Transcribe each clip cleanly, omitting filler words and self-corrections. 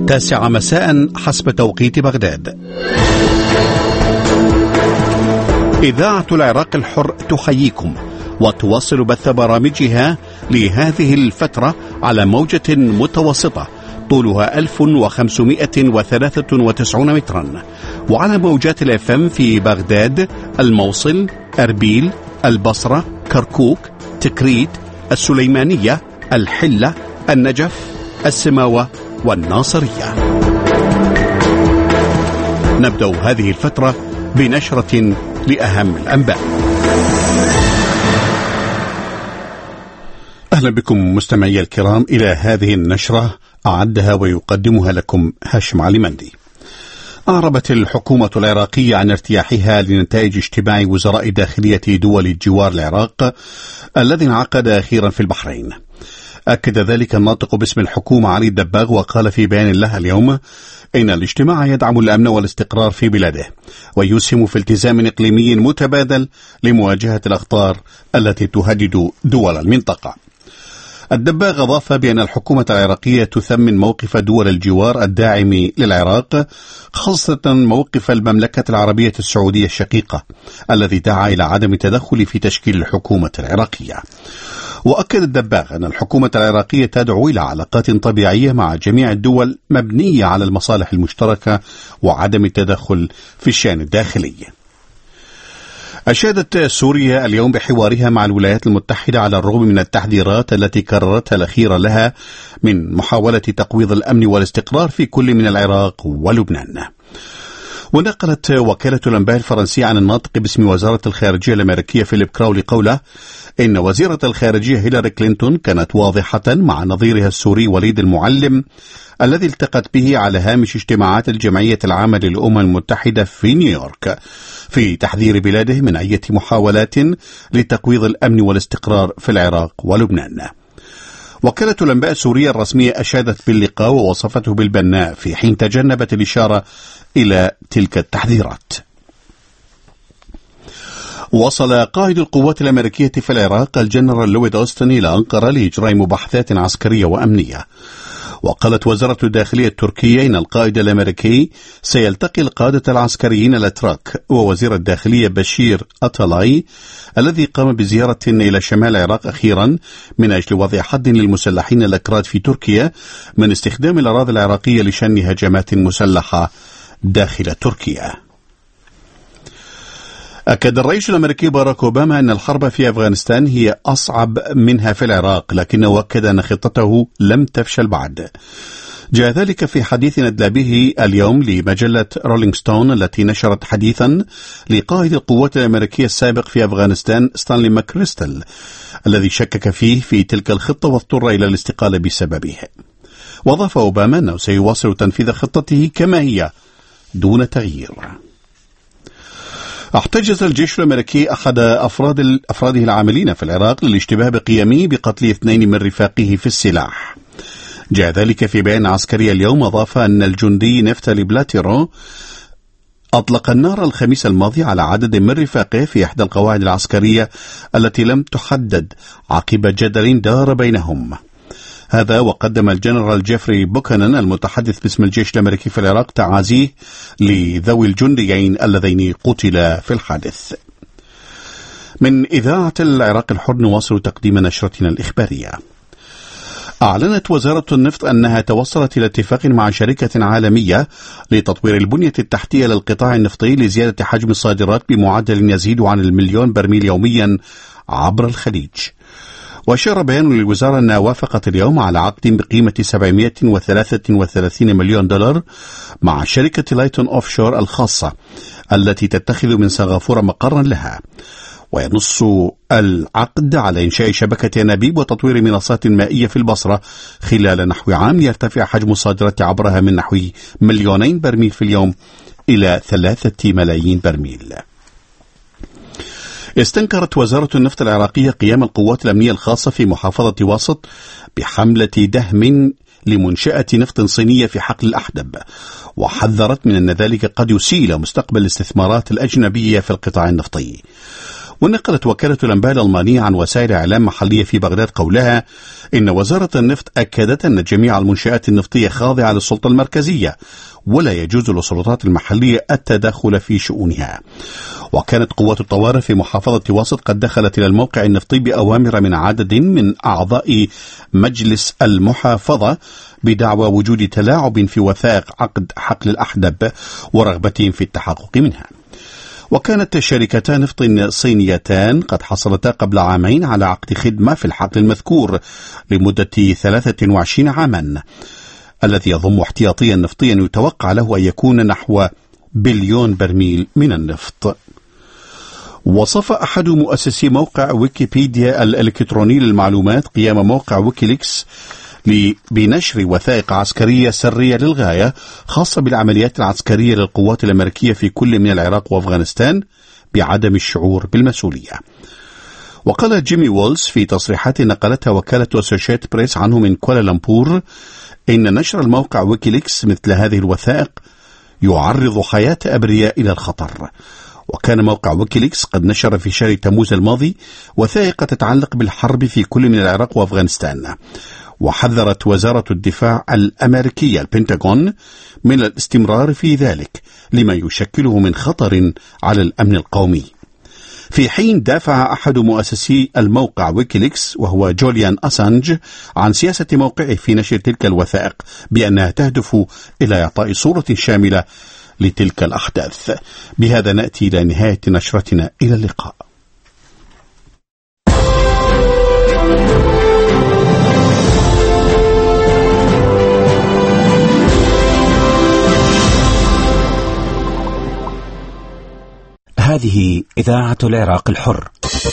9 مساء حسب توقيت بغداد. إذاعة العراق الحر تحييكم وتواصل بث برامجها لهذه الفترة على موجة متوسطة طولها 1593 مترا، وعلى موجات الFM في بغداد، الموصل، أربيل، البصرة، كركوك، تكريت، السليمانية، الحلة، النجف، السماوة والناصرية. نبدأ هذه الفترة بنشرة لأهم الأنباء. أهلا بكم مستمعي الكرام إلى هذه النشرة، أعدها ويقدمها لكم هاشم علي مندي. أعربت الحكومة العراقية عن ارتياحها لنتائج اجتماع وزراء داخلية دول جوار العراق الذي انعقد أخيرا في البحرين. أكد ذلك الناطق باسم الحكومة علي الدباغ، وقال في بيان له اليوم إن الاجتماع يدعم الأمن والاستقرار في بلاده ويسهم في التزام إقليمي متبادل لمواجهة الأخطار التي تهدد دول المنطقة. الدباغ أضاف بأن الحكومة العراقية تثمن موقف دول الجوار الداعم للعراق، خاصة موقف المملكة العربية السعودية الشقيقة الذي دعا إلى عدم التدخل في تشكيل الحكومة العراقية. وأكد الدباغ أن الحكومة العراقية تدعو إلى علاقات طبيعية مع جميع الدول مبنية على المصالح المشتركة وعدم التدخل في الشأن الداخلي. أشادت سوريا اليوم بحوارها مع الولايات المتحدة على الرغم من التحذيرات التي كررتها الأخيرة لها من محاولة تقويض الأمن والاستقرار في كل من العراق ولبنان. ونقلت وكالة الأنباء الفرنسية عن الناطق باسم وزارة الخارجية الأمريكية فيليب كراولي قوله إن وزيرة الخارجية هيلاري كلينتون كانت واضحة مع نظيرها السوري وليد المعلم الذي التقت به على هامش اجتماعات الجمعية العامة للأمم المتحدة في نيويورك في تحذير بلاده من أي محاولات لتقويض الأمن والاستقرار في العراق ولبنان. وكالة الأنباء السورية الرسمية أشادت باللقاء ووصفته بالبناء في حين تجنبت الإشارة إلى تلك التحذيرات. وصل قائد القوات الأمريكية في العراق الجنرال لويد أوستن إلى أنقرة لإجراء مباحثات عسكرية وأمنية. وقالت وزارة الداخلية التركية إن القائد الأمريكي سيلتقي القادة العسكريين الأتراك ووزير الداخلية بشير أتالاي الذي قام بزيارة إلى شمال العراق أخيرا من أجل وضع حد للمسلحين الأكراد في تركيا من استخدام الأراضي العراقية لشن هجمات مسلحة داخل تركيا. أكد الرئيس الأمريكي باراك أوباما أن الحرب في أفغانستان هي أصعب منها في العراق، لكنه أكد أن خطته لم تفشل بعد. جاء ذلك في حديث أدلى به اليوم لمجلة رولينج ستون التي نشرت حديثا لقائد القوات الأمريكية السابق في أفغانستان ستانلي ماكريستل الذي شكك فيه في تلك الخطة واضطر إلى الاستقالة بسببه. وأضاف أوباما أنه سيواصل تنفيذ خطته كما هي دون تغيير. احتجز الجيش الأمريكي أحد أفراده العاملين في العراق للاشتباه بقيامه بقتل 2 من رفاقه في السلاح. جاء ذلك في بيان عسكري اليوم. أضاف أن الجندي نفتالي بلاتيرو أطلق النار الخميس الماضي على عدد من رفاقه في إحدى القواعد العسكرية التي لم تحدد عقب جدل دار بينهم. هذا وقدم الجنرال جيفري بوكانان المتحدث باسم الجيش الأمريكي في العراق تعازيه لذوي الجنديين اللذين قتلا في الحادث. من إذاعة العراق الحر نواصل تقديم نشرتنا الإخبارية. أعلنت وزارة النفط أنها توصلت إلى اتفاق مع شركة عالمية لتطوير البنية التحتية للقطاع النفطي لزيادة حجم الصادرات بمعدل يزيد عن 1,000,000 برميل يوميا عبر الخليج. وأشار بيان للوزارة أنها وافقت اليوم على عقد بقيمة 733 مليون دولار مع شركة لايتون أوفشور الخاصة التي تتخذ من سنغافورة مقرا لها. وينص العقد على إنشاء شبكة أنابيب وتطوير منصات مائية في البصرة خلال نحو عام ليرتفع حجم الصادرات عبرها من نحو 2,000,000 برميل في اليوم إلى 3 ملايين برميل. استنكرت وزارة النفط العراقية قيام القوات الأمنية الخاصة في محافظة واسط بحملة دهم لمنشأة نفط صينية في حقل الأحدب، وحذرت من أن ذلك قد يسيء إلى مستقبل الاستثمارات الأجنبية في القطاع النفطي. ونقلت وكالة الأنباء الألمانية عن وسائل إعلام محلية في بغداد قولها إن وزارة النفط أكدت أن جميع المنشآت النفطية خاضعة للسلطة المركزية ولا يجوز للسلطات المحلية التدخل في شؤونها. وكانت قوات الطوارئ في محافظة واسط قد دخلت إلى الموقع النفطي بأوامر من عدد من أعضاء مجلس المحافظة بدعوى وجود تلاعب في وثائق عقد حقل الأحدب ورغبتهم في التحقق منها. وكانت شركتان نفط صينيتان قد حصلتا قبل عامين على عقد خدمة في الحقل المذكور لمدة 23 عاما، الذي يضم احتياطيا نفطيا يتوقع له أن يكون نحو بليون برميل من النفط. وصف أحد مؤسسي موقع ويكيبيديا الإلكتروني للمعلومات قيام موقع ويكيليكس بنشر وثائق عسكرية سرية للغاية خاصة بالعمليات العسكرية للقوات الأمريكية في كل من العراق وأفغانستان بعدم الشعور بالمسؤولية. وقال جيمي وولز في تصريحات نقلتها وكالة أسوشيت بريس عنه من كوالالمبور إن نشر الموقع ويكيليكس مثل هذه الوثائق يعرض حياة أبرياء إلى الخطر. وكان موقع ويكيليكس قد نشر في شهر تموز الماضي وثائق تتعلق بالحرب في كل من العراق وأفغانستان. وحذرت وزارة الدفاع الأمريكية البنتاغون من الاستمرار في ذلك لما يشكله من خطر على الأمن القومي. في حين دافع أحد مؤسسي الموقع ويكيليكس وهو جوليان أسانج عن سياسة موقعه في نشر تلك الوثائق بأنها تهدف إلى إعطاء صورة شاملة لتلك الأحداث. بهذا نأتي إلى نهاية نشرتنا، إلى اللقاء. هذه إذاعة العراق الحر.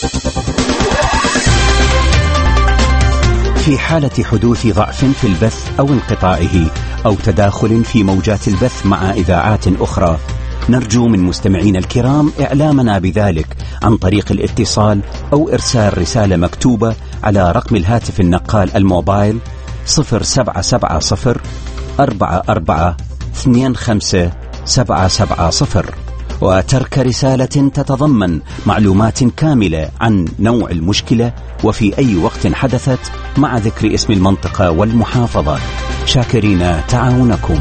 في حالة حدوث ضعف في البث أو انقطاعه أو تداخل في موجات البث مع إذاعات أخرى، نرجو من مستمعين الكرام إعلامنا بذلك عن طريق الاتصال أو إرسال رسالة مكتوبة على رقم الهاتف النقال الموبايل 0770 44 25 770، وترك رسالة تتضمن معلومات كاملة عن نوع المشكلة وفي أي وقت حدثت مع ذكر اسم المنطقة والمحافظة. شاكرين تعاونكم.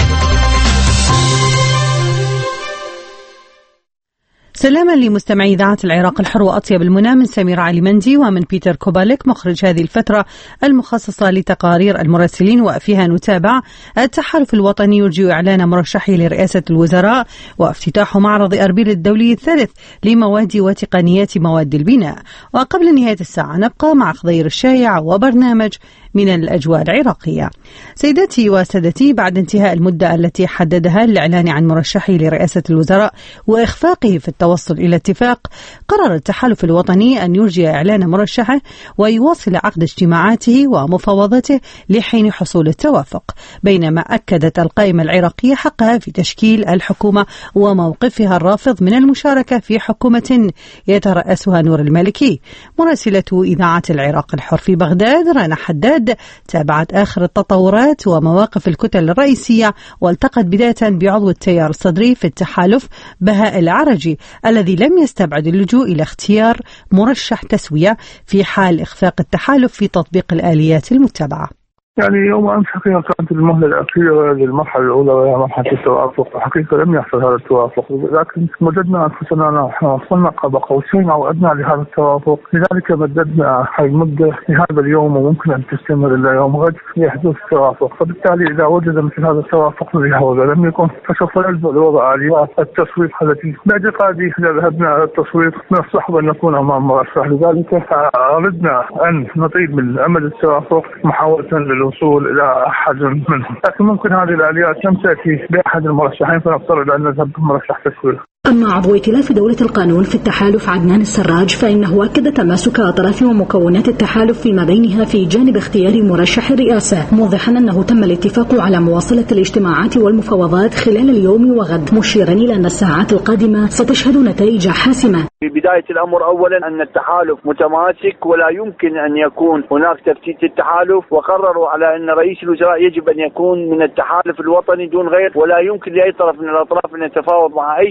سلاما لمستمعي إذاعة العراق الحر وأطيب المنى من سمير علي مندي ومن بيتر كوباليك مخرج هذه الفترة المخصصة لتقارير المراسلين، وفيها نتابع التحالف الوطني يرجي إعلان مرشحه لرئاسة الوزراء وافتتاح معرض أربيل الدولي الثالث لمواد وتقنيات مواد البناء. وقبل نهاية الساعة نبقى مع خضير الشايع وبرنامج من الأجواء العراقية. سيداتي وسادتي، بعد انتهاء المدة التي حددها للإعلان عن مرشحه لرئاسة الوزراء وإخفاقه في التوصل إلى اتفاق، قرر التحالف الوطني أن يرجي إعلان مرشحه ويواصل عقد اجتماعاته ومفاوضاته لحين حصول التوافق، بينما أكدت القائمة العراقية حقها في تشكيل الحكومة وموقفها الرافض من المشاركة في حكومة يترأسها نور المالكي. مراسلة إذاعة العراق الحر في بغداد رنا حداد تابعت آخر التطورات ومواقف الكتل الرئيسية، والتقت بداية بعضو التيار الصدري في التحالف بهاء العرجي الذي لم يستبعد اللجوء إلى اختيار مرشح تسوية في حال إخفاق التحالف في تطبيق الآليات المتبعة. يعني يوم أمس حقيقة كانت المهلة الأخيرة للمرحلة الأولى وهي مرحلة التوافق، حقيقة لم يحصل هذا التوافق، لكن وجدنا أنفسنا وصلنا قاب قوسين أو أدنى لهذا التوافق، لذلك مددنا المدة لهذا اليوم وممكن أن تستمر إلى يوم غد لحدوث التوافق. فبالتالي إذا وجد مثل هذا التوافق وإذا لم يكن فسوف يلزم لوضع آليات التصويت التي باعتقادي إذا ذهبنا على التصويت من الصعب أن نكون أمام مرشح، لذلك أردنا أن نطيب من أمل التوافق محاولة الوصول إلى أحد منهم، لكن ممكن هذه الآليات لم تأتي بأحد المرشحين فنفترض أن نذهب بمرشح تسوية. أما عضو ائتلاف دولة القانون في التحالف عدنان السراج فإنه أكد تماسك أطراف ومكونات التحالف فيما بينها في جانب اختيار مرشح الرئاسة، موضحا أنه تم الاتفاق على مواصلة الاجتماعات والمفاوضات خلال اليوم وغد، مشيرا إلى أن الساعات القادمة ستشهد نتائج حاسمة. في بداية الأمر أولا أن التحالف متماسك ولا يمكن أن يكون هناك تفتيت التحالف، وقرروا على أن رئيس الوزراء يجب أن يكون من التحالف الوطني دون غير، ولا يمكن لأي طرف من الأطراف أن يتفاوض مع أي جهة من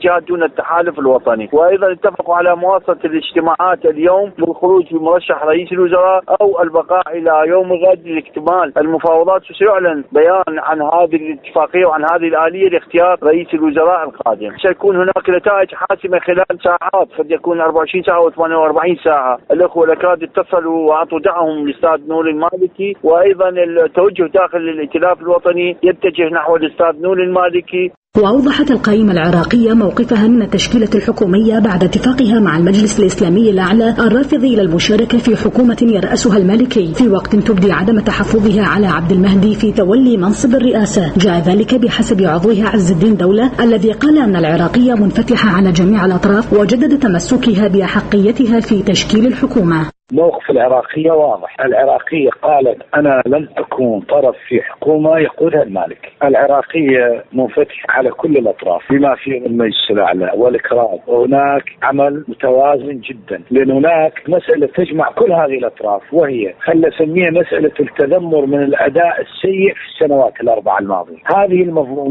الجهات دون التحالف الوطني. وأيضا اتفقوا على مواصلة الاجتماعات اليوم بالخروج بمرشح رئيس الوزراء أو البقاء إلى يوم غد لاكتمال المفاوضات، وسيعلن بيان عن هذه الاتفاقية وعن هذه الآلية لاختيار رئيس الوزراء القادم. سيكون هناك نتائج حاسمة خلال ساعات، قد يكون 24 ساعة و 48 ساعة. الأخوة الأكراد اتصلوا وأعطوا دعمهم للأستاذ نور المالكي، وأيضا التوجه داخل الائتلاف الوطني يتجه نحو الأستاذ نور المالكي. وأوضحت القائمة العراقية موقفها من التشكيلة الحكومية بعد اتفاقها مع المجلس الإسلامي الأعلى الرافض إلى المشاركة في حكومة يرأسها المالكي، في وقت تبدي عدم تحفظها على عبد المهدي في تولي منصب الرئاسة. جاء ذلك بحسب عضوها عز الدين دولة الذي قال أن العراقية منفتحة على جميع الأطراف، وجدد تمسكها بأحقيتها في تشكيل الحكومة. موقف العراقية واضح. العراقية قالت أنا لن أكون طرف في حكومة يقودها المالكي. العراقية منفتحة على كل الأطراف بما فيه المجلس الأعلى والإكراد، وهناك عمل متوازن جدا، لأن هناك مسألة تجمع كل هذه الأطراف، وهي خلنا نسميها مسألة التذمر من الأداء السيء في السنوات الأربع الماضية. هذه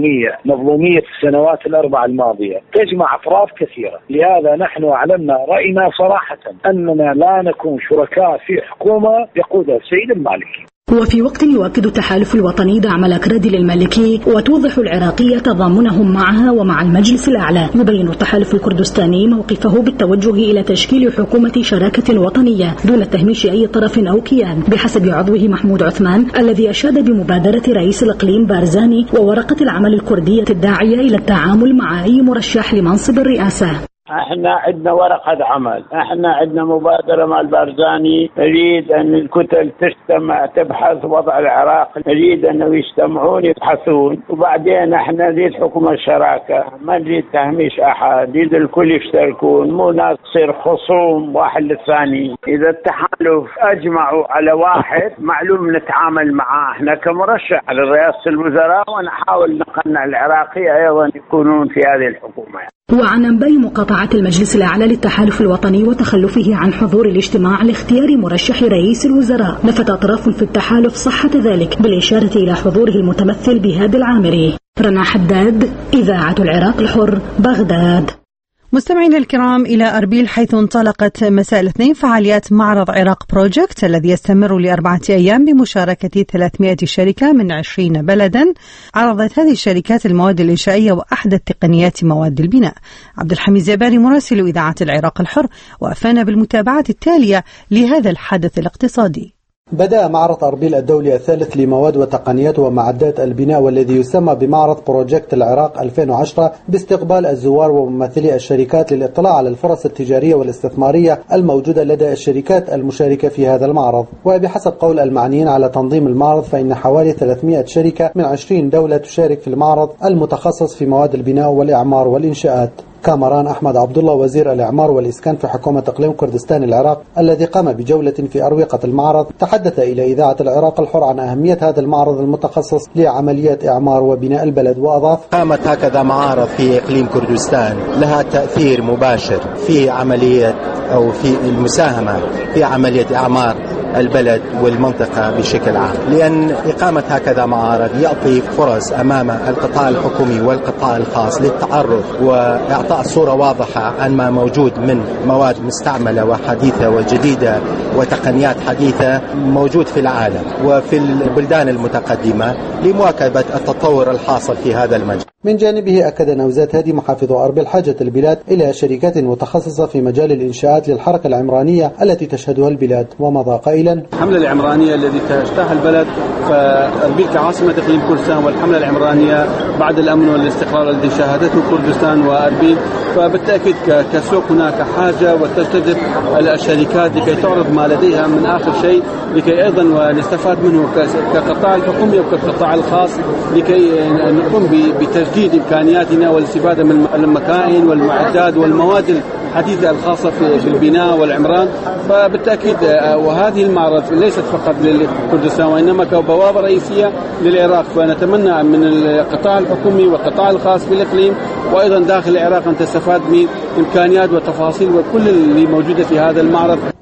مظلومية السنوات الأربع الماضية تجمع أطراف كثيرة. لهذا نحن أعلنا رأينا صراحة أننا لا نكون شركاء في حكومة يقودها السيد المالكي. وفي وقت يؤكد التحالف الوطني دعم الأكراد للمالكي، وتوضح العراقية تضامنهم معها ومع المجلس الأعلى، يبين التحالف الكردستاني موقفه بالتوجه إلى تشكيل حكومة شراكة وطنية دون تهميش أي طرف أو كيان، بحسب عضوه محمود عثمان الذي أشاد بمبادرة رئيس الإقليم بارزاني وورقة العمل الكردية الداعية إلى التعامل مع أي مرشح لمنصب الرئاسة. احنا عندنا ورقة عمل، احنا عندنا مبادرة مع البارزاني، نريد ان الكتل تجتمع تبحث وضع العراق، نريد انه يجتمعون يبحثون، وبعدين احنا نريد حكومة شراكة، ما نريد تهميش احد، نريد الكل يشتركون، مو ناس تصير خصوم واحد للثاني. اذا التحالف اجمعوا على واحد معلوم نتعامل معاه احنا كمرشح لرئاسة الوزراء، ونحاول نقنع العراقية ايضا يكونون في هذه الحكومة. وعن أنباء مقاطعة المجلس الأعلى للتحالف الوطني وتخلفه عن حضور الاجتماع لاختيار مرشح رئيس الوزراء، نفت أطراف في التحالف صحة ذلك بالإشارة إلى حضوره المتمثل بهادي العامري. رنا حداد، إذاعة العراق الحر، بغداد. مستمعينا الكرام، إلى أربيل حيث انطلقت مساء الاثنين فعاليات معرض عراق بروجكت الذي يستمر ل4 أيام بمشاركة 300 شركة من 20 بلدا. عرضت هذه الشركات المواد الإنشائية وأحدث تقنيات مواد البناء. عبد الحميد زباري مراسل إذاعة العراق الحر وأفانا بالمتابعة التالية لهذا الحدث الاقتصادي. بدأ معرض أربيل الدولي الثالث لمواد وتقنيات ومعدات البناء والذي يسمى بمعرض بروجكت العراق 2010 باستقبال الزوار وممثلي الشركات للاطلاع على الفرص التجارية والاستثمارية الموجودة لدى الشركات المشاركة في هذا المعرض. وبحسب قول المعنيين على تنظيم المعرض فإن حوالي 300 شركة من 20 دولة تشارك في المعرض المتخصص في مواد البناء والإعمار والإنشاءات. كامران أحمد عبد الله وزير الإعمار والإسكان في حكومة إقليم كردستان العراق الذي قام بجولة في أروقة المعرض تحدث إلى إذاعة العراق الحر عن أهمية هذا المعرض المتخصص لعمليات إعمار وبناء البلد، وأضاف: قامت هكذا معارض في إقليم كردستان لها تأثير مباشر في عملية أو في المساهمة في عملية إعمار البلد والمنطقة بشكل عام، لأن إقامة هكذا معارض يعطي فرص أمام القطاع الحكومي والقطاع الخاص للتعرف وإعطاء صورة واضحة عن ما موجود من مواد مستعملة وحديثة وجديدة وتقنيات حديثة موجود في العالم وفي البلدان المتقدمة لمواكبة التطور الحاصل في هذا المجال. من جانبه أكد نوزات هادي محافظ أربيل حاجة البلاد إلى شركات متخصصة في مجال الإنشاءات للحركة العمرانية التي تشهدها البلاد، ومضى قائلا: الحملة العمرانية التي تجتاحها البلد، فأربيل كعاصمة إقليم كردستان والحملة العمرانية بعد الأمن والاستقرار الذي شاهدته كردستان وأربيل، فبالتأكيد كسوق هناك حاجة وتجتذب الشركات لكي تعرض ما لديها من آخر شيء، لكي أيضا نستفاد منه كقطاع الحكومي وكقطاع الخاص، لكي نقوم بتجديد إمكانياتنا والاستفادة من المكائن والمعدات والمواد الحديثة الخاصة في البناء والعمران. فبالتأكيد وهذه المعرض ليست فقط لكردستان وإنما كبوابة رئيسية للعراق، فنتمنى من القطاع الحكومي والقطاع الخاص في الإقليم وأيضا داخل العراق أن تستفاد من إمكانيات وتفاصيل وكل اللي موجودة في هذا المعرض.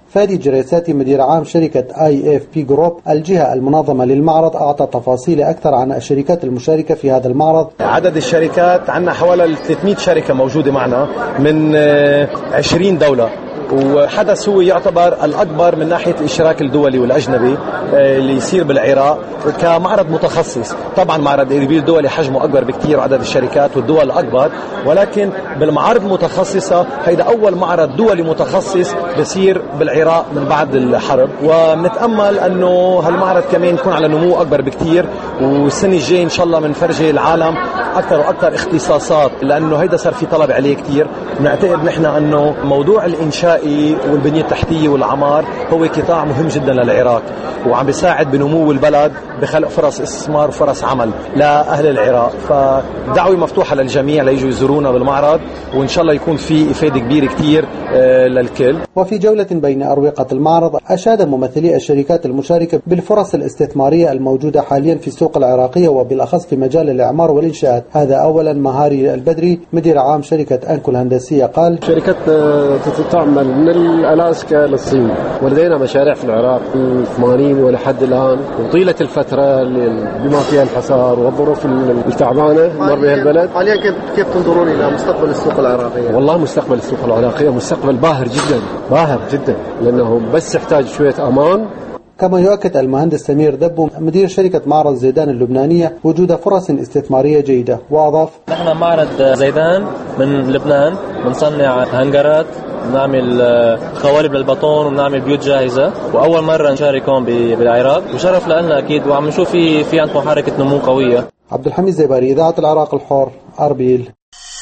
فادي جريساتي مدير عام شركة IFP جروب الجهة المنظمة للمعرض أعطى تفاصيل أكثر عن الشركات المشاركة في هذا المعرض. عدد الشركات عندنا حوالي 300 شركة موجودة معنا من 20 دولة، وحدث هو يعتبر الأكبر من ناحية الإشراك الدولي والأجنبي اللي يصير بالعراق كمعرض متخصص. طبعا معرض إربيل الدولي حجمه أكبر بكتير وعدد الشركات والدول أكبر، ولكن بالمعارض المتخصصة هيدا أول معرض دولي متخصص بصير بالعراق من بعد الحرب، ونتأمل أنه هالمعرض كمان يكون على نمو أكبر بكتير، والسنة الجاية إن شاء الله منفرجي العالم أكثر وأكثر اختصاصات، لأنه هيدا صار في طلب عليه كتير. نعتقد نحن أنه موضوع الإنشاء والبنية التحتية والعمار هو قطاع مهم جدا للعراق، وعم بيساعد بنمو البلد بخلق فرص استثمار وفرص عمل لأهل العراق. فدعوة مفتوحة للجميع ليجوا يزورونا بالمعرض، وإن شاء الله يكون في إفادة كبيرة كتير للكل. وفي جولة بين أروقة المعرض أشاد ممثلي الشركات المشاركة بالفرص الاستثمارية الموجودة حاليا في السوق العراقية وبالأخص في مجال الإعمار والإنشاءات. هذا أولا مهاري البدري مدير عام شركة أنكو الهندسية قال: شركة تعمل من الألاسكا للصين، ولدينا مشاريع في العراق من 80 ولحد الآن، وطيلة الفترة بما فيها الحصار والظروف التعبانة مر بها البلد. حاليا كيف تنظرون إلى مستقبل السوق العراقية؟ والله مستقبل السوق العراقية مستقبل باهر جدا، باهر جدا، لأنه بس يحتاج شوية أمان. كما يؤكد المهندس سمير دبو مدير شركة معرض زيدان اللبنانية وجود فرص استثمارية جيدة، وأضاف: نحن معرض زيدان من لبنان، بنصنع هنجرات، بنعمل قوالب للبطون وبنعمل بيوت جاهزة، وأول مرة نشارك هون بالعراق، وشرف لنا أكيد، وعم نشوف في عندكم حركة نمو قوية. عبد الحميد زيباري، إذاعة العراق الحر، أربيل.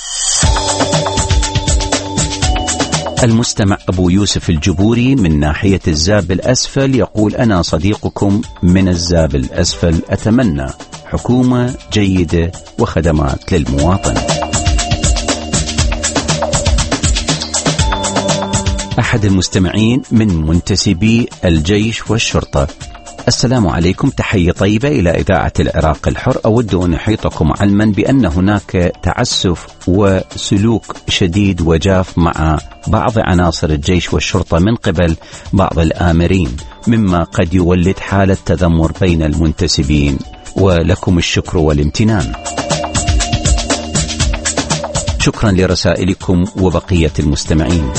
المستمع أبو يوسف الجبوري من ناحية الزاب الأسفل يقول: أنا صديقكم من الزاب الأسفل، أتمنى حكومة جيدة وخدمات للمواطن. أحد المستمعين من منتسبي الجيش والشرطة: السلام عليكم، تحية طيبة إلى إذاعة العراق الحر. أود أن أحيطكم علما بأن هناك تعسف وسلوك شديد وجاف مع بعض عناصر الجيش والشرطة من قبل بعض الآمرين، مما قد يولد حالة تذمر بين المنتسبين، ولكم الشكر والامتنان. شكرا لرسائلكم وبقية المستمعين.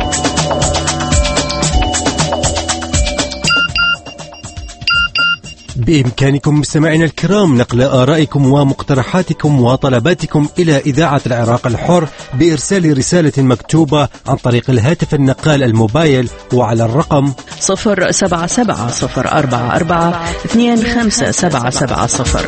بإمكانكم مستمعينا الكرام نقل آرائكم ومقترحاتكم وطلباتكم إلى إذاعة العراق الحر بإرسال رسالة مكتوبة عن طريق الهاتف النقال الموبايل وعلى الرقم 077-044-25770.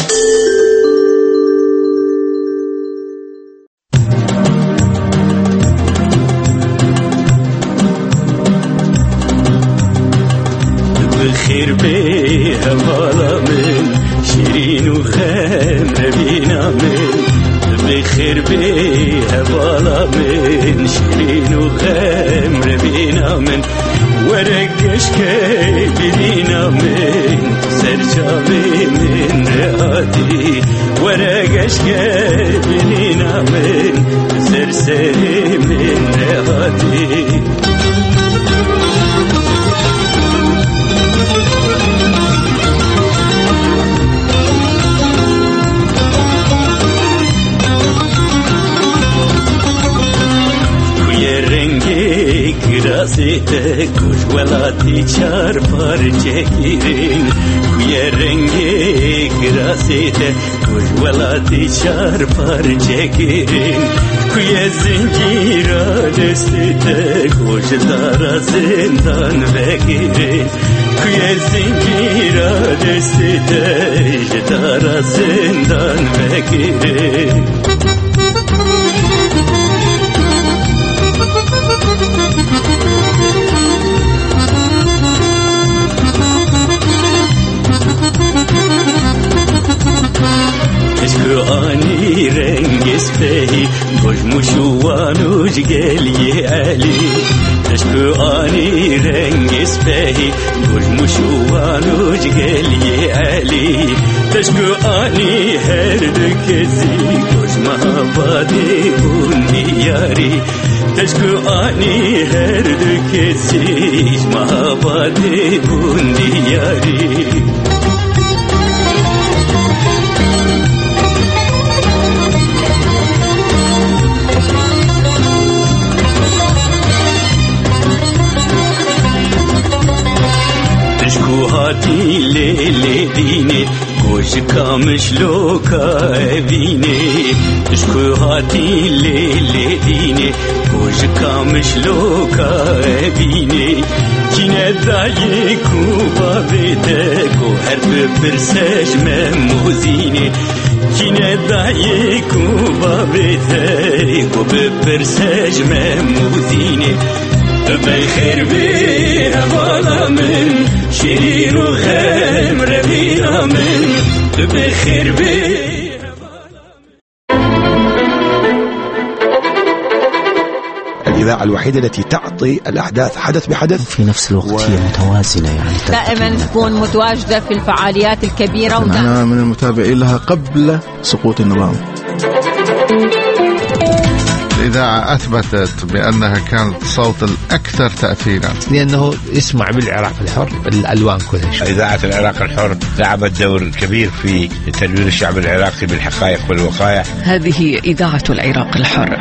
خير بيها بالا من شيرين وخمر بينا من بخير بيها بالا من شيرين وخمر بينا من ورقش كي بينا من سرجابي من رهاتي ورقش كي بينا من سرسري من رهاتي Grasite kush velati char parche kirin kuye renge grasite kush velati char parche kirin kuye zingira destite kush dara zindan vekirin kuye zingira destite dara zindan vekirin ani rengis pehi gojmushu anuj geliye ali tashku ani rengis pehi gojmushu anuj geliye ali tashku ani her kesi gojma bade bundi yari تشكو آني هردو كسيش مهابادي بوندي ياري تشكو هاتي ليلي ديني كوش كامش لوكا بيني تشكو هاتي ليلي ديني كوش كامش لوكا بيني كينا دايكو بابتكو هرب برساج مموزيني كينا دايكو بابتكو ببرساج مموزيني بخير بيها بالا من شيرين وخيم ربينا من بخير بيها الإذاعة الوحيدة التي تعطي الأحداث حدث بحدث في نفس الوقت هي متوازنة، يعني دائما تكون متواجدة في الفعاليات الكبيرة. أنا من المتابعين لها قبل سقوط النظام. الإذاعة أثبتت بأنها كانت صوت الأكثر تأثيرا، لأنه يسمع بالعراق الحر الألوان كلها. إذاعة العراق الحر لعبت دور كبير في تدوير الشعب العراقي بالحقائق والوقائع. هذه إذاعة العراق الحر.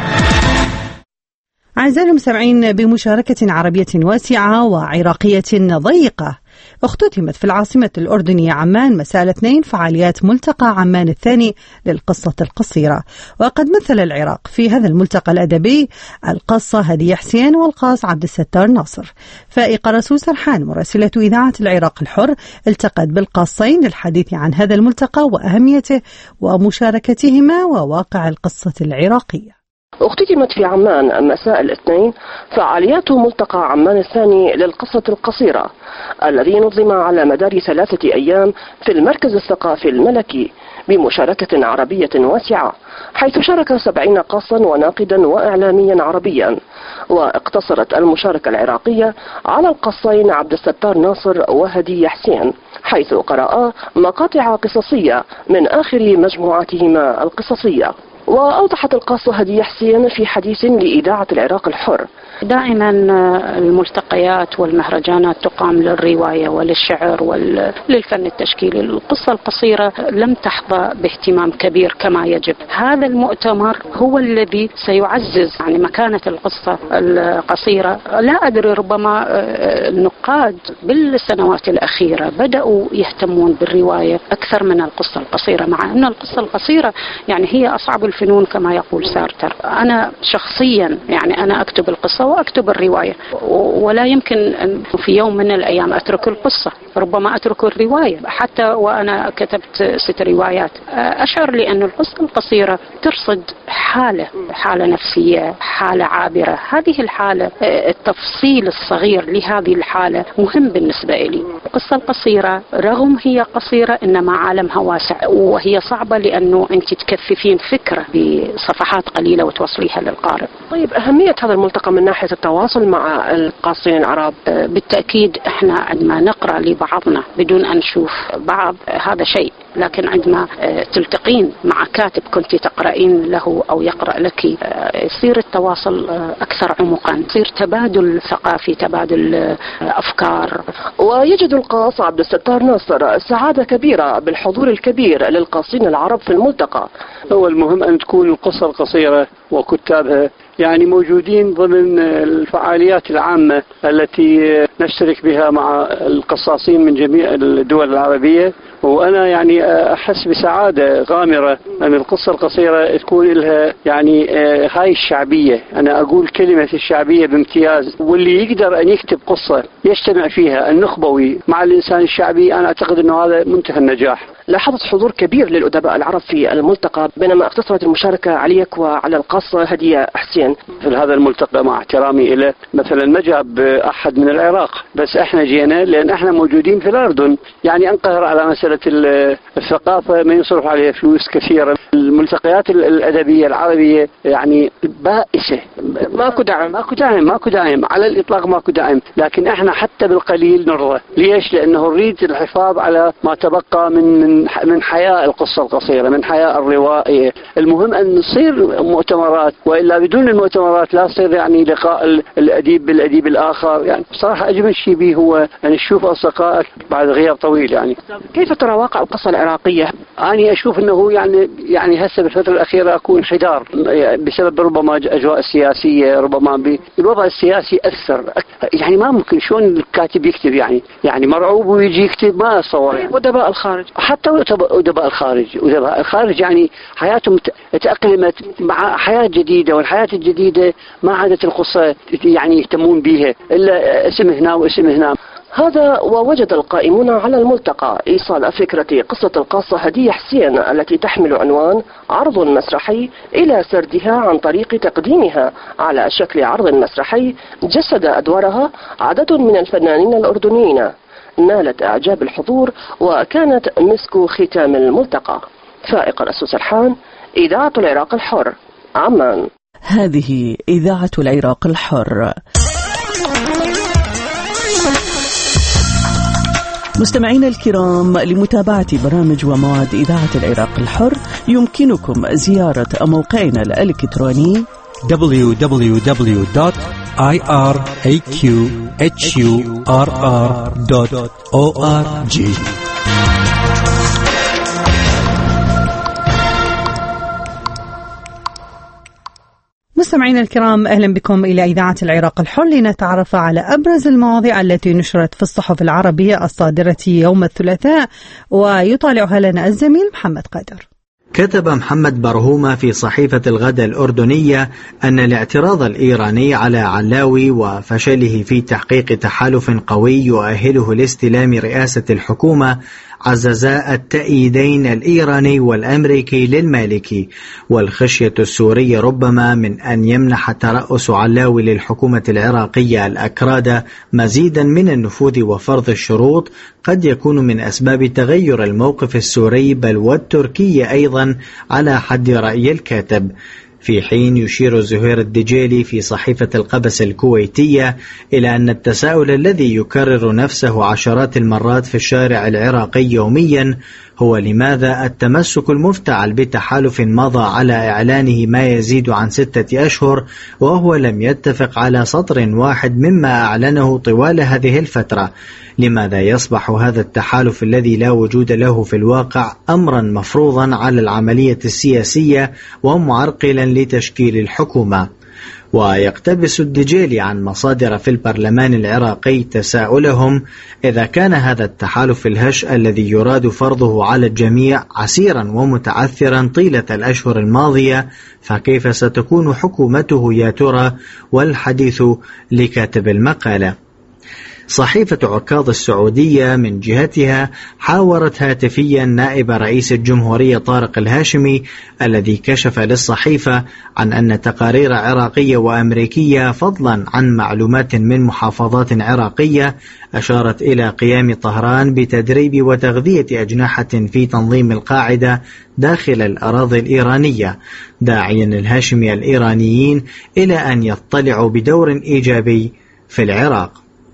أعزائي المستمعين، بمشاركة عربية واسعة وعراقية ضيقة اختتمت في العاصمة الأردنية عمان مساء الاثنين فعاليات ملتقى عمان الثاني للقصة القصيرة. وقد مثل العراق في هذا الملتقى الأدبي القصة هدية حسين والقاص عبد الستار ناصر. فائقة رسول سرحان مراسلة إذاعة العراق الحر التقت بالقاصين للحديث عن هذا الملتقى وأهميته ومشاركتهما وواقع القصة العراقية. اختتمت في عمان مساء الاثنين فعاليات ملتقى عمان الثاني للقصة القصيرة الذي نظم على مدار 3 أيام في المركز الثقافي الملكي بمشاركة عربية واسعة، حيث شارك 70 قاصا وناقدا وإعلاميا عربيا. واقتصرت المشاركة العراقية على القصين عبد الستار ناصر وهدية حسين، حيث قرأا مقاطع قصصية من آخر مجموعاتهما القصصية. وأوضحت القاصة هدية حسين في حديث لإذاعة العراق الحر: دائما الملتقيات والمهرجانات تقام للرواية وللشعر وللفن التشكيلي. القصة القصيرة لم تحظى باهتمام كبير كما يجب. هذا المؤتمر هو الذي سيعزز يعني مكانة القصة القصيرة. لا أدري، ربما النقاد بالسنوات الأخيرة بدأوا يهتمون بالرواية أكثر من القصة القصيرة، مع أن القصة القصيرة يعني هي أصعب الفنون كما يقول سارتر. أنا شخصيا يعني أنا أكتب القصة وأكتب الرواية، ولا يمكن أن في يوم من الأيام أترك القصة، ربما أترك الرواية. حتى وأنا كتبت 6 روايات أشعر لأن القصة القصيرة ترصد حالة نفسية، حالة عابرة. هذه الحالة، التفصيل الصغير لهذه الحالة مهم بالنسبة لي. القصة القصيرة رغم هي قصيرة إنما عالمها واسع، وهي صعبة لأنه أنت تكثفين فكرة بصفحات قليلة وتوصليها للقارئ. طيب، أهمية هذا الملتقى من ناحية التواصل مع القاصين العرب؟ بالتأكيد احنا عندما نقرأ لبعضنا بدون أن نشوف بعض هذا شيء، لكن عندما تلتقين مع كاتب كنت تقرأين له أو يقرأ لك يصير التواصل أكثر عمقا، يصير تبادل ثقافي، تبادل أفكار. ويجد القاص عبد الستار ناصر سعادة كبيرة بالحضور الكبير للقاصين العرب في الملتقى. هو المهم أن تكون القصة القصيرة وكتابها يعني موجودين ضمن الفعاليات العامة التي نشترك بها مع القصاصين من جميع الدول العربية. وأنا يعني أحس بسعادة غامرة أن القصة القصيرة تكون لها يعني هاي الشعبية. أنا أقول كلمة الشعبية بامتياز، واللي يقدر أن يكتب قصة يجتمع فيها النخبوي مع الإنسان الشعبي، أنا أعتقد أنه هذا منتهى النجاح. لاحظت حضور كبير للأدباء العرب في الملتقى، بينما اقتصرت المشاركة عليك وعلى القاصة هدية حسين. في هذا الملتقى مع احترامي إليه مثلا ما جاب أحد من العراق، بس احنا جينا لأن احنا موجودين في الأردن. يعني أنقهر على مثلا مسألة الثقافة ما يصرف عليها فلوس كثيرة. الملتقيات الأدبية العربية يعني بائسة، ماكو دعم على الإطلاق، ماكو دعم. لكن احنا حتى بالقليل نرضى. ليش؟ لأنه نريد الحفاظ على ما تبقى من حياة القصة القصيرة، من حياة الروائية. المهم أن نصير مؤتمرات، وإلا بدون المؤتمرات لا يصير يعني لقاء الأديب بالأديب الآخر. يعني بصراحة أجمل شيء به هو أن تشوف أصدقائك بعد غياب طويل. يعني كيف ترى واقع القصة العراقية؟ أنا أشوف أنه يعني هسه بالفترة الأخيرة أكون انحدار بسبب ربما أجواء السياسية، ربما بالوضع السياسي أثر. يعني ما ممكن شلون الكاتب يكتب، يعني مرعوب ويجي يكتب، ما أتصور. يعني أدباء الخارج، حتى أدباء الخارج يعني حياتهم تأقلمت مع حياة جديدة، والحياة الجديدة ما عادت القصة يعني يهتمون بها إلا اسم هنا واسم هنا. هذا ووجد القائمون على الملتقى إيصال فكرة قصة القاصة هدية حسين التي تحمل عنوان عرض مسرحي إلى سردها عن طريق تقديمها على شكل عرض مسرحي جسد أدوارها عدد من الفنانين الأردنيين. نالت إعجاب الحضور وكانت مسك ختام الملتقى. فائق رأس سرحان، إذاعة العراق الحر، عمان. هذه إذاعة العراق الحر. مستمعينا الكرام، لمتابعة برامج ومواد إذاعة العراق الحر يمكنكم زيارة موقعنا الإلكتروني www.iraqhurr.org. مستمعينا الكرام، أهلا بكم إلى إذاعة العراق الحر لنتعرف على أبرز المواضيع التي نشرت في الصحف العربية الصادرة يوم الثلاثاء، ويطالعها لنا الزميل محمد قادر. كتب محمد برهومة في صحيفة الغد الأردنية أن الاعتراض الإيراني على علاوي وفشله في تحقيق تحالف قوي يؤهله لاستلام رئاسة الحكومة عززا التأييدين الإيراني والأمريكي للمالكي، والخشية السورية ربما من أن يمنح ترأس علاوي للحكومة العراقية الأكراد مزيدا من النفوذ وفرض الشروط قد يكون من أسباب تغير الموقف السوري بل والتركي أيضا على حد رأي الكاتب. في حين يشير زهير الدجيلي في صحيفة القبس الكويتية إلى أن التساؤل الذي يكرر نفسه عشرات المرات في الشارع العراقي يوميا هو لماذا التمسك المفتعل بتحالف مضى على إعلانه ما يزيد عن 6 أشهر وهو لم يتفق على سطر واحد مما أعلنه طوال هذه الفترة. لماذا يصبح هذا التحالف الذي لا وجود له في الواقع أمرا مفروضا على العملية السياسية ومعرقلا لتشكيل الحكومة؟ ويقتبس الدجيلي عن مصادر في البرلمان العراقي تساؤلهم: إذا كان هذا التحالف الهش الذي يراد فرضه على الجميع عسيرا ومتعثرا طيلة الأشهر الماضية، فكيف ستكون حكومته يا ترى؟ والحديث لكاتب المقالة. صحيفة عكاظ السعودية من جهتها حاورت هاتفيا نائب رئيس الجمهورية طارق الهاشمي الذي كشف للصحيفة عن أن تقارير عراقية وأمريكية فضلا عن معلومات من محافظات عراقية أشارت إلى قيام طهران بتدريب وتغذية أجنحة في تنظيم القاعدة داخل الأراضي الإيرانية، داعيا الهاشمي الإيرانيين إلى أن يطلعوا بدور إيجابي في العراق.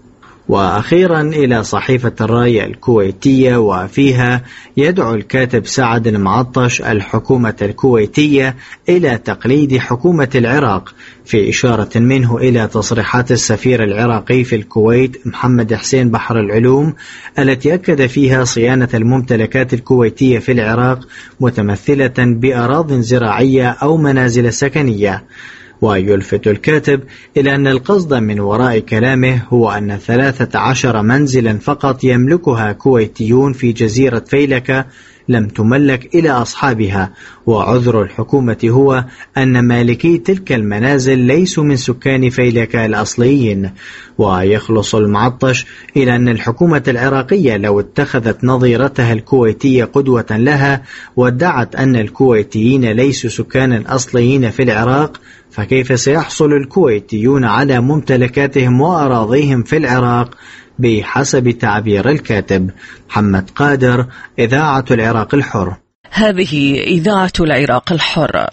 وأخيرا إلى صحيفة الراية الكويتية، وفيها يدعو الكاتب سعد المعطش الحكومة الكويتية إلى تقليد حكومة العراق، في إشارة منه إلى تصريحات السفير العراقي في الكويت محمد حسين بحر العلوم التي أكد فيها صيانة الممتلكات الكويتية في العراق متمثلة بأراضٍ زراعية أو منازل سكنية. ويلفت الكاتب إلى أن القصد من وراء كلامه هو أن 13 منزلا فقط يملكها كويتيون في جزيرة فيلكة لم تملك إلى أصحابها، وعذر الحكومة هو أن مالكي تلك المنازل ليسوا من سكان فيلكة الأصليين. ويخلص المعطش إلى أن الحكومة العراقية لو اتخذت نظيرتها الكويتية قدوة لها وادعت أن الكويتيين ليسوا سكانا أصليين في العراق، فكيف سيحصل الكويتيون على ممتلكاتهم وأراضيهم في العراق بحسب تعبير الكاتب؟ محمد قادر، إذاعة العراق الحر. هذه إذاعة العراق الحر.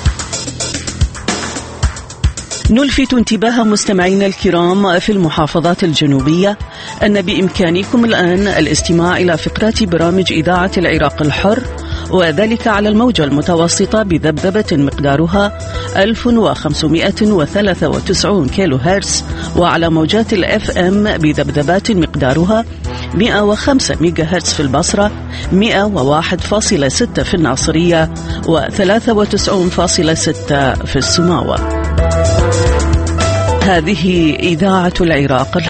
نلفت انتباه مستمعينا الكرام في المحافظات الجنوبية أن بإمكانكم الآن الاستماع إلى فقرات برامج إذاعة العراق الحر، وذلك على الموجة المتوسطة بذبذبة مقدارها 1593 كيلو هرتز، وعلى موجات الFM بذبذبات مقدارها 105 ميجا هرتز في البصرة، 101.6 في الناصرية، و93.6 في السماوة. هذه إذاعة العراق.